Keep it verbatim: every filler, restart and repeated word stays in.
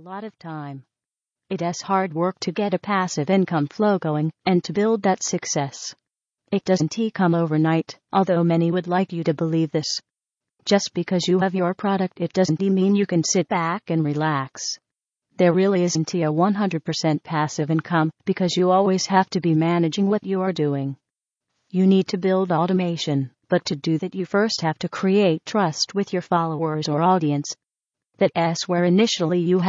lot of time. It's hard work to get a passive income flow going and to build that success. It doesn't come overnight, although many would like you to believe this. Just because you have your product, it doesn't mean you can sit back and relax. There really isn't a one hundred percent passive income because you always have to be managing what you are doing. You need to build automation, but to do that you first have to create trust with your followers or audience. That's where initially you